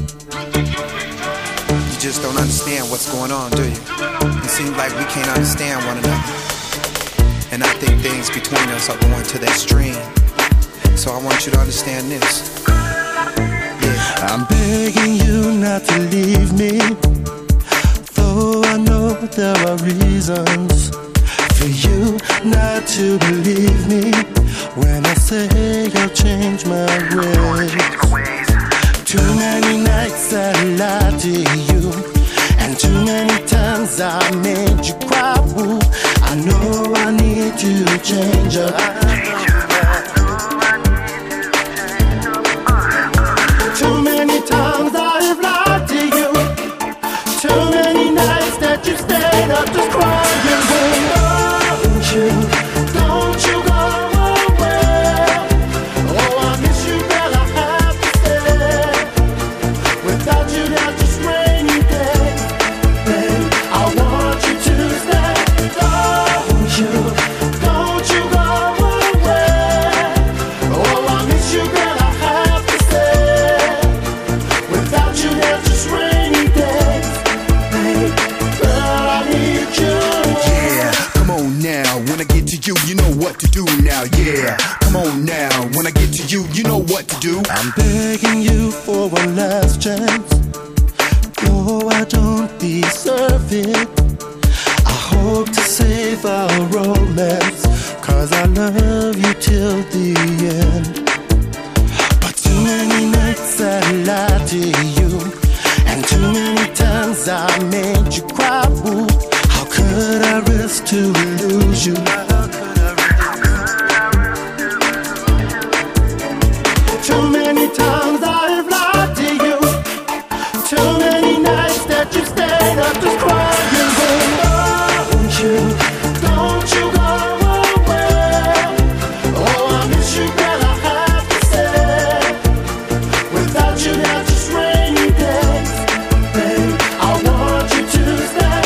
You just don't understand what's going on, do you? It seems like we can't understand one another. And I think things between us are going to that extreme. So I want you to understand this. Yeah. I'm begging you not to leave me, though I know there are reasons for you not to believe me when I say I'll change my ways. Too many nights I lied to you, and too many times I made you cry. Ooh, I know I need to change up. Too many times I've lied to you, too many nights that you stayed up just crying. Don't you go away. Oh, I miss you, girl, I have to stay. Without you, there's just rainy days. Babe, I want you to stay. Don't you go away. Oh, I miss you, girl, I have to stay. Without you, there's just rainy days. Babe, girl, I need you. Yeah, come on now. When I get to you, you know what to do now. Yeah, come on now. When I get to you, you know what to do. I'm begging you for one last chance. Oh, I don't deserve it. I hope to save our romance, 'cause I love you till the end. But too many nights I lied to you, and too many times I made you cry. Ooh, how could I risk to lose you? Too many times I've lied to you, too many nights that you stayed up just crying. Don't you go away. Oh, I miss you, girl, I have to stay. Without you, there's just rainy days. Babe, I want you to stay.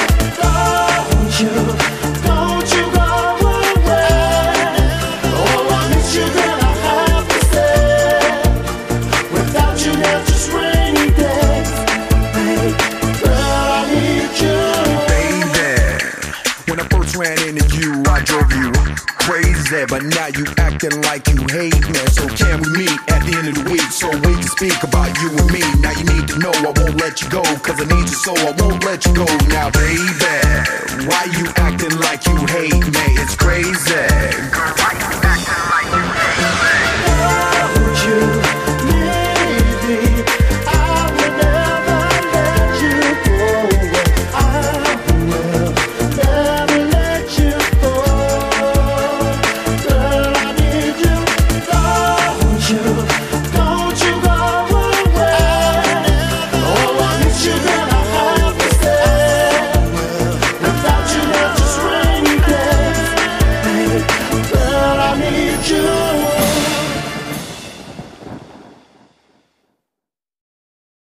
Don't you go away. Oh, I miss you, girl, I have to stay. Without you, there's just rainy days. Babe, girl, I need you. When I first ran into you, I drove you crazy, but now you acting like you hate me. So can we meet at the end of the week so we can speak about you and me? Now you need to know I won't let you go, 'cause I need you so I won't let you go. Now baby, why you acting like you hate me? It's crazy. Girl, why you acting like